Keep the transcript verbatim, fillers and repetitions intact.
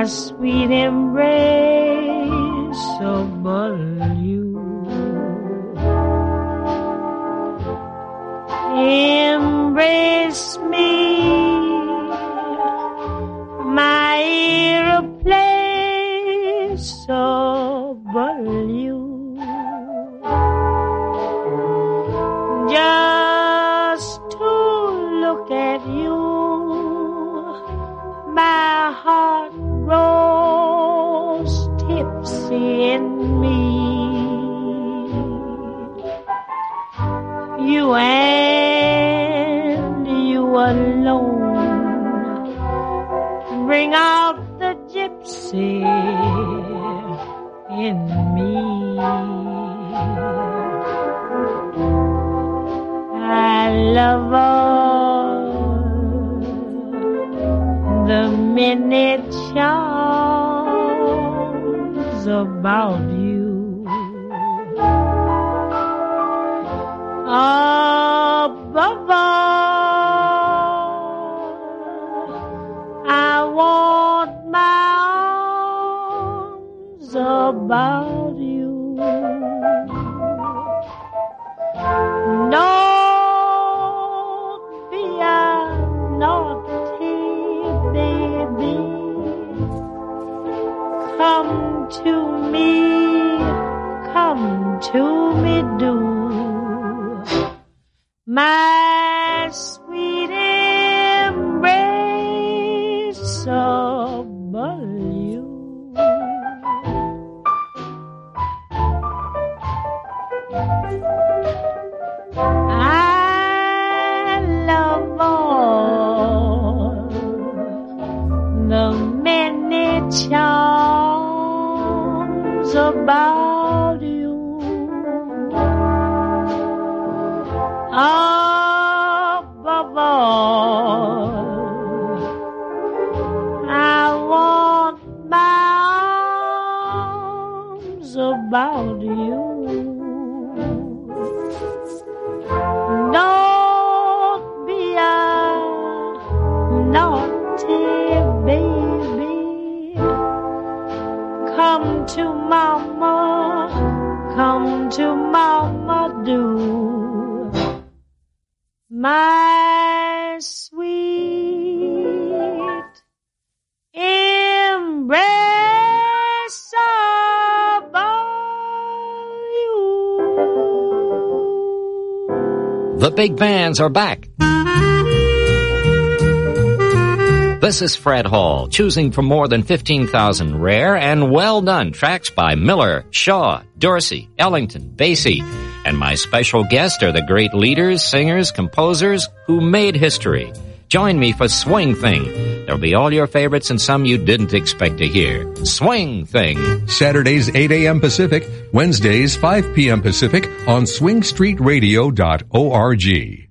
my sweet embrace of you. Embrace me, my irreplaceable you. Just to look at you, my heart grows tipsy in me. You and you alone bring out the gypsy in me. I love all the many charms about you. Above all, I want my arms about you. Don't be a naughty baby. Come to me, come to me, do. My sweet embrace of you. I love all the many charms about you. Above all, I want my arms about you. Don't be a naughty baby. Come to mama, come to mama, do. My sweet embrace of you. The big bands are back. This is Fred Hall, choosing from more than fifteen thousand rare and well-done tracks by Miller, Shaw, Dorsey, Ellington, Basie. And my special guests are the great leaders, singers, composers who made history. Join me for Swing Thing. There'll be all your favorites and some you didn't expect to hear. Swing Thing. Saturdays eight a.m. Pacific, Wednesdays five p.m. Pacific on swing street radio dot org.